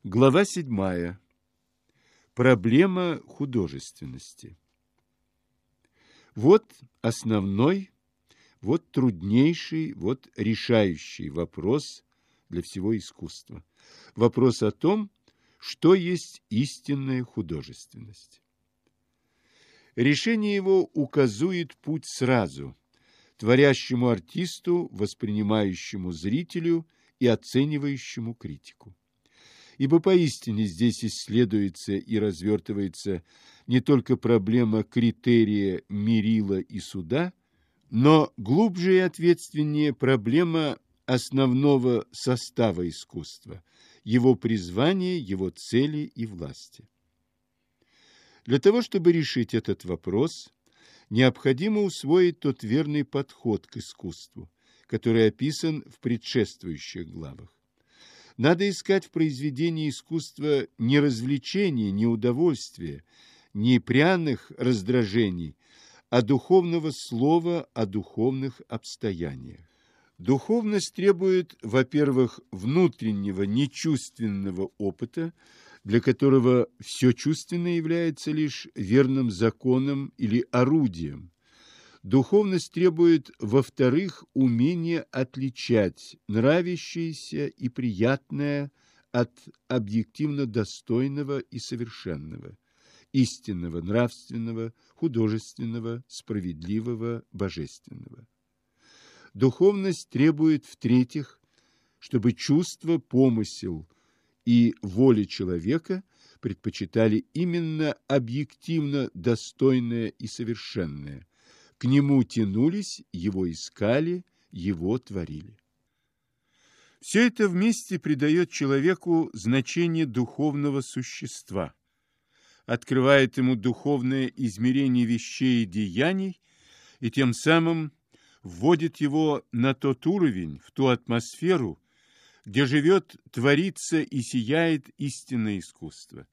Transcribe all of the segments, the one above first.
Глава 7. Проблема художественности. Вот основной, вот труднейший, вот решающий вопрос для всего искусства. Вопрос о том, что есть истинная художественность. Решение его указует путь сразу, творящему артисту, воспринимающему зрителю и оценивающему критику. Ибо поистине здесь исследуется и развертывается не только проблема критерия, мерила и суда, но глубже и ответственнее проблема основного состава искусства, его призвания, его цели и власти. Для того, чтобы решить этот вопрос, необходимо усвоить тот верный подход к искусству, который описан в предшествующих главах. Надо искать в произведении искусства не развлечения, не удовольствия, не пряных раздражений, а духовного слова о духовных обстояниях. Духовность требует, во-первых, внутреннего нечувственного опыта, для которого все чувственное является лишь верным законом или орудием. Духовность требует, во-вторых, умения отличать нравящееся и приятное от объективно достойного и совершенного, истинного, нравственного, художественного, справедливого, божественного. Духовность требует, в-третьих, чтобы чувство, помысел и воля человека предпочитали именно объективно достойное и совершенное, к нему тянулись, его искали, его творили. Все это вместе придает человеку значение духовного существа, открывает ему духовное измерение вещей и деяний и тем самым вводит его на тот уровень, в ту атмосферу, где живет, творится и сияет истинное искусство.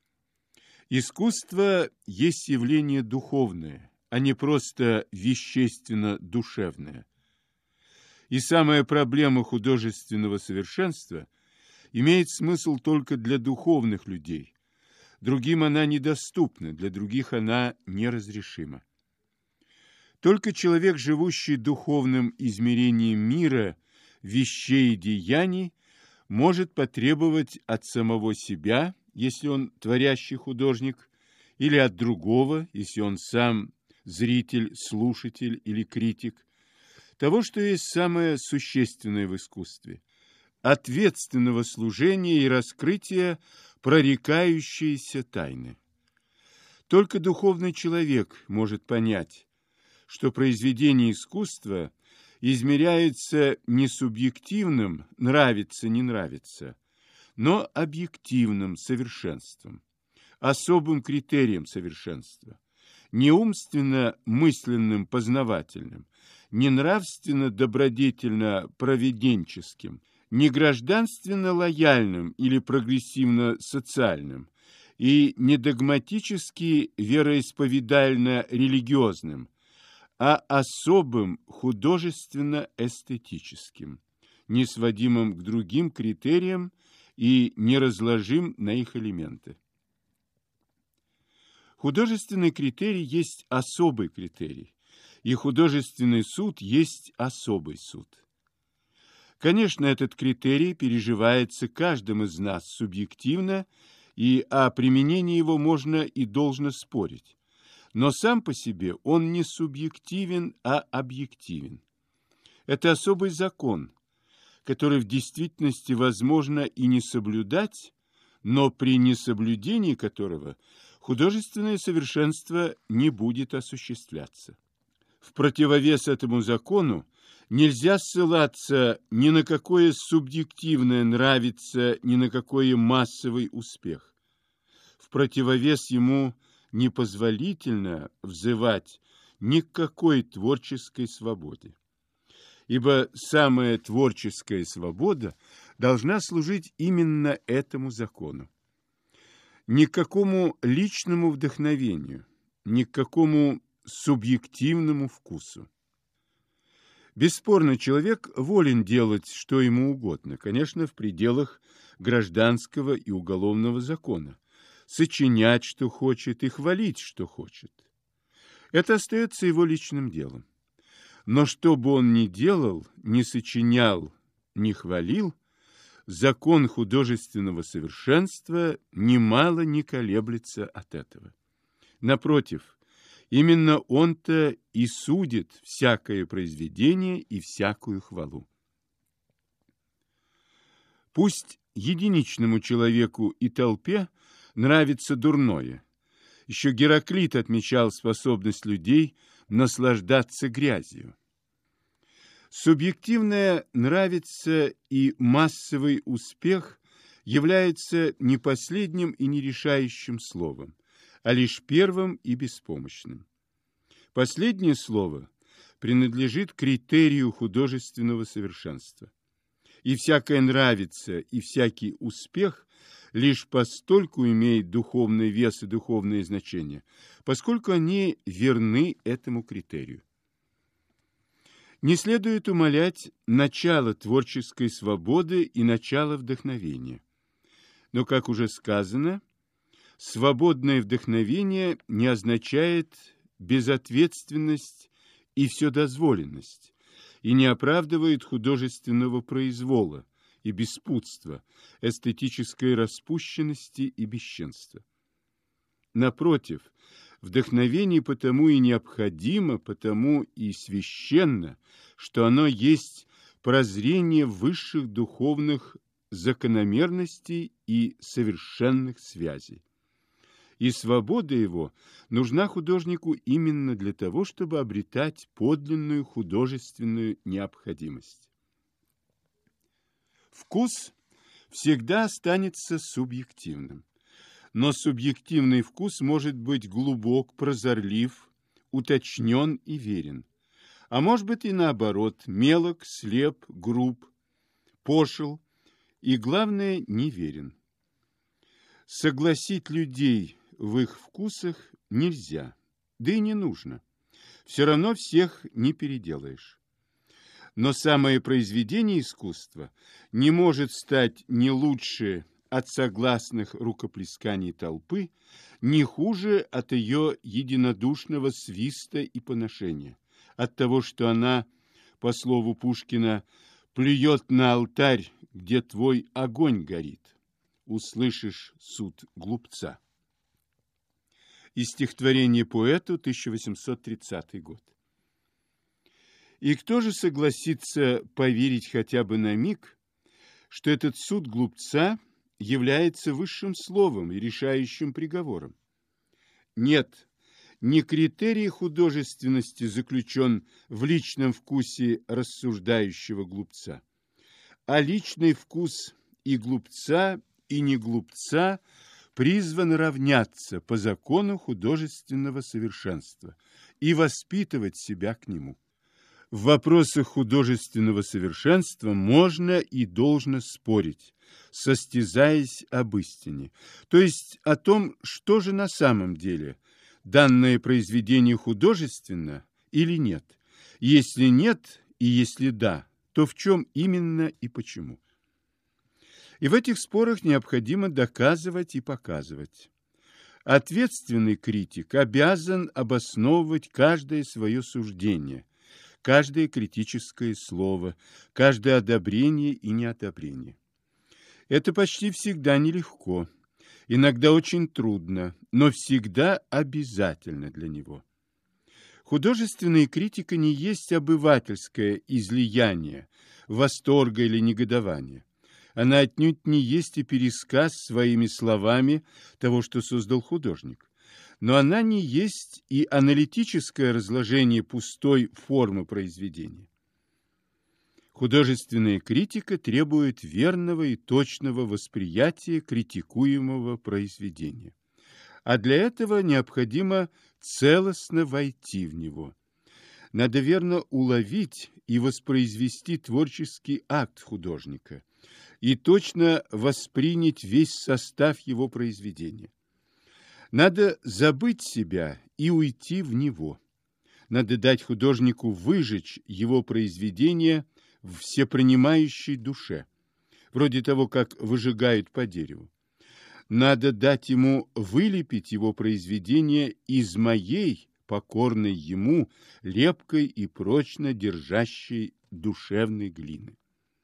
Искусство есть явление духовное, а не просто вещественно-душевное. И самая проблема художественного совершенства имеет смысл только для духовных людей. Другим она недоступна, для других она неразрешима. Только человек, живущий духовным измерением мира, вещей и деяний, может потребовать от самого себя, если он творящий художник, или от другого, если он сам зритель, слушатель или критик, того, что есть самое существенное в искусстве, ответственного служения и раскрытия прорекающейся тайны. Только духовный человек может понять, что произведение искусства измеряется не субъективным «нравится, не нравится», но объективным совершенством, особым критерием совершенства, не умственно-мысленным познавательным, не нравственно-добродетельно-провиденческим, не гражданственно-лояльным или прогрессивно-социальным и не догматически вероисповедально-религиозным, а особым художественно-эстетическим, не сводимым к другим критериям и не разложим на их элементы. Художественный критерий есть особый критерий, и художественный суд есть особый суд. Конечно, этот критерий переживается каждым из нас субъективно, и о применении его можно и должно спорить. Но сам по себе он не субъективен, а объективен. Это особый закон, который в действительности возможно и не соблюдать, но при несоблюдении которого художественное совершенство не будет осуществляться. В противовес этому закону нельзя ссылаться ни на какое субъективное нравится, ни на какой массовый успех. В противовес ему непозволительно взывать ни к какой творческой свободе. Ибо самая творческая свобода должна служить именно этому закону. Ни к какому личному вдохновению, ни к какому субъективному вкусу. Бесспорно, человек волен делать, что ему угодно, конечно, в пределах гражданского и уголовного закона, сочинять, что хочет, и хвалить, что хочет. Это остается его личным делом. Но что бы он ни делал, ни сочинял, ни хвалил, закон художественного совершенства немало не колеблется от этого. Напротив, именно он-то и судит всякое произведение и всякую хвалу. Пусть единичному человеку и толпе нравится дурное. Еще Гераклит отмечал способность людей наслаждаться грязью. Субъективное нравится и массовый успех является не последним и не решающим словом, а лишь первым и беспомощным. Последнее слово принадлежит критерию художественного совершенства. И всякое нравится, и всякий успех лишь постольку имеет духовный вес и духовное значение, поскольку они верны этому критерию. Не следует умалять начало творческой свободы и начало вдохновения. Но, как уже сказано, свободное вдохновение не означает безответственность и вседозволенность, и не оправдывает художественного произвола и беспутства, эстетической распущенности и бесчинства. Напротив, вдохновение потому и необходимо, потому и священно, что оно есть прозрение высших духовных закономерностей и совершенных связей. И свобода его нужна художнику именно для того, чтобы обретать подлинную художественную необходимость. Вкус всегда останется субъективным, но субъективный вкус может быть глубок, прозорлив, уточнен и верен, а может быть и наоборот, мелок, слеп, груб, пошел и, главное, неверен. Согласить людей в их вкусах нельзя, да и не нужно. Все равно всех не переделаешь. Но самое произведение искусства не может стать ни лучше от согласных рукоплесканий толпы, ни хуже от ее единодушного свиста и поношения, от того, что она, по слову Пушкина, плюет на алтарь, где твой огонь горит. Услышишь суд глупца. Из стихотворения поэту, 1830 год. И кто же согласится поверить хотя бы на миг, что этот суд глупца является высшим словом и решающим приговором? Нет, не критерий художественности заключен в личном вкусе рассуждающего глупца, а личный вкус и глупца, и не глупца призван равняться по закону художественного совершенства и воспитывать себя к нему. В вопросах художественного совершенства можно и должно спорить, состязаясь об истине, то есть о том, что же на самом деле данное произведение художественно или нет. Если нет и если да, то в чем именно и почему. И в этих спорах необходимо доказывать и показывать. Ответственный критик обязан обосновывать каждое свое суждение, каждое критическое слово, каждое одобрение и неодобрение. Это почти всегда нелегко, иногда очень трудно, но всегда обязательно для него. Художественная критика не есть обывательское излияние, восторга или негодования. Она отнюдь не есть и пересказ своими словами того, что создал художник. Но она не есть и аналитическое разложение пустой формы произведения. Художественная критика требует верного и точного восприятия критикуемого произведения. А для этого необходимо целостно войти в него. Надо верно уловить и воспроизвести творческий акт художника и точно воспринять весь состав его произведения. Надо забыть себя и уйти в него. надо дать художнику выжечь его произведение в всепринимающей душе, вроде того, как выжигают по дереву. Надо дать ему вылепить его произведение из моей, покорной ему, лепкой и прочно держащей душевной глины.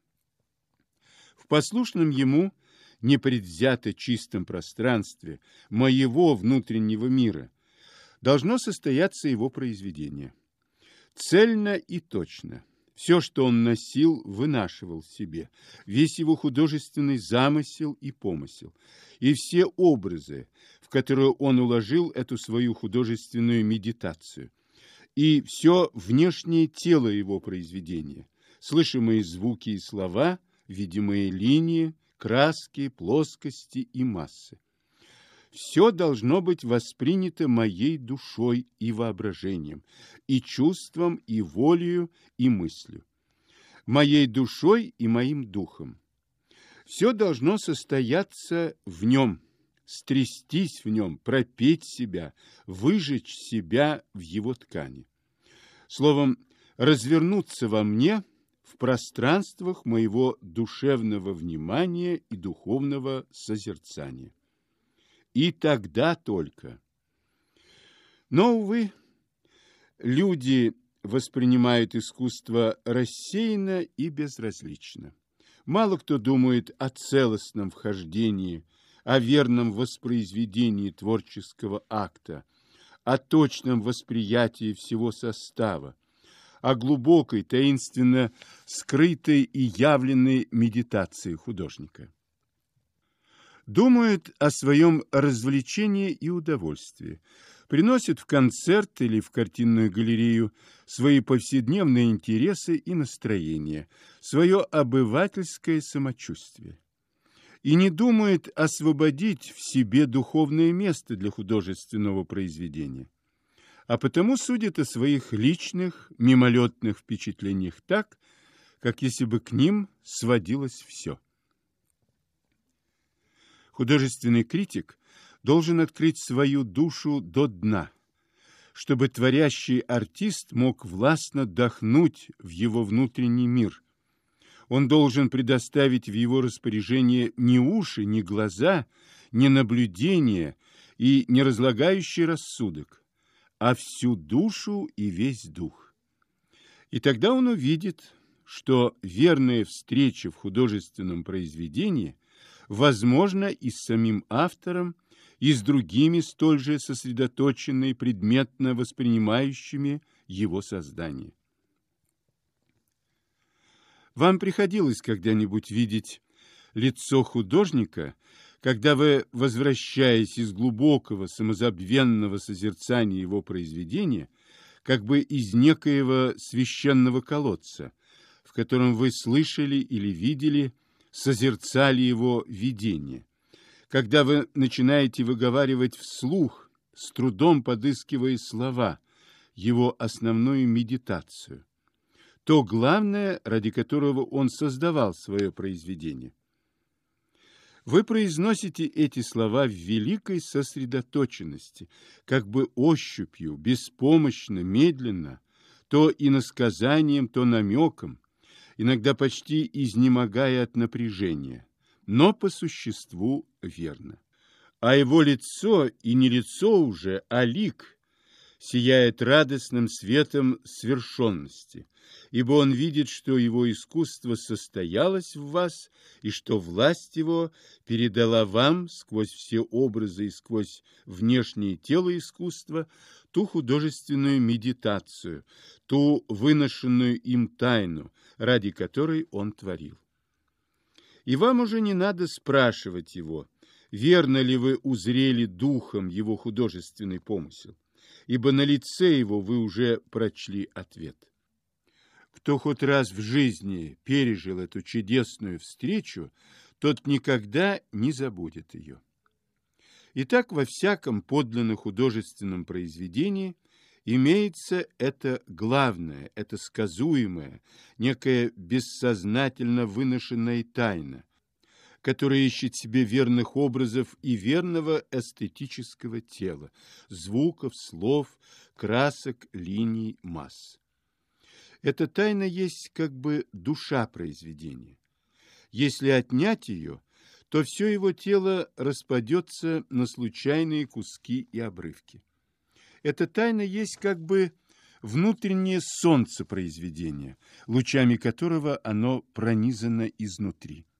В послушном ему, непредвзято чистом пространстве моего внутреннего мира должно состояться его произведение. Цельно и точно. Все, что он носил, вынашивал в себе, весь его художественный замысел и помысел, и все образы, в которые он уложил эту свою художественную медитацию, и все внешнее тело его произведения, слышимые звуки и слова, видимые линии, краски, плоскости и массы. Все должно быть воспринято моей душой и воображением, и чувством, и волею, и мыслью, моей душой и моим духом. Все должно состояться в нем, стрястись в нем, пропеть себя, выжечь себя в его ткани. Словом, развернуться во мне в пространствах моего душевного внимания и духовного созерцания. И тогда только. Но, увы, люди воспринимают искусство рассеянно и безразлично. Мало кто думает о целостном вхождении, о верном воспроизведении творческого акта, о точном восприятии всего состава, о глубокой, таинственно скрытой и явленной медитации художника. Думают о своем развлечении и удовольствии, приносят в концерт или в картинную галерею свои повседневные интересы и настроения, свое обывательское самочувствие. И не думают освободить в себе духовное место для художественного произведения, а потому судят о своих личных, мимолетных впечатлениях так, как если бы к ним сводилось все. Художественный критик должен открыть свою душу до дна, чтобы творящий артист мог властно дохнуть в его внутренний мир. Он должен предоставить в его распоряжение ни уши, ни глаза, ни наблюдение и не разлагающий рассудок, а всю душу и весь дух. И тогда он увидит, что верная встреча в художественном произведении возможно и с самим автором, и с другими столь же сосредоточенно и предметно воспринимающими его создание. Вам приходилось когда-нибудь видеть лицо художника, когда вы, возвращаясь из глубокого самозабвенного созерцания его произведения, как бы из некоего священного колодца, в котором вы слышали или видели, созерцали его видение, когда вы начинаете выговаривать вслух, с трудом подыскивая слова, его основную медитацию, то главное, ради которого он создавал свое произведение. Вы произносите эти слова в великой сосредоточенности, как бы ощупью, беспомощно, медленно, то иносказанием, то намеком, иногда почти изнемогая от напряжения, но по существу верно. А его лицо, и не лицо уже, а лик, сияет радостным светом свершенности, ибо он видит, что его искусство состоялось в вас, и что власть его передала вам сквозь все образы и сквозь внешнее тело искусства ту художественную медитацию, ту выношенную им тайну, ради которой он творил. И вам уже не надо спрашивать его, верно ли вы узрели духом его художественный помысел, ибо на лице его вы уже прочли ответ. Кто хоть раз в жизни пережил эту чудесную встречу, тот никогда не забудет ее. Итак, во всяком подлинно художественном произведении имеется это главное, это сказуемое, некая бессознательно выношенная тайна, которое ищет себе верных образов и верного эстетического тела, звуков, слов, красок, линий, масс. Эта тайна есть как бы душа произведения. Если отнять ее, то все его тело распадется на случайные куски и обрывки. Эта тайна есть как бы внутреннее солнце произведения, лучами которого оно пронизано изнутри.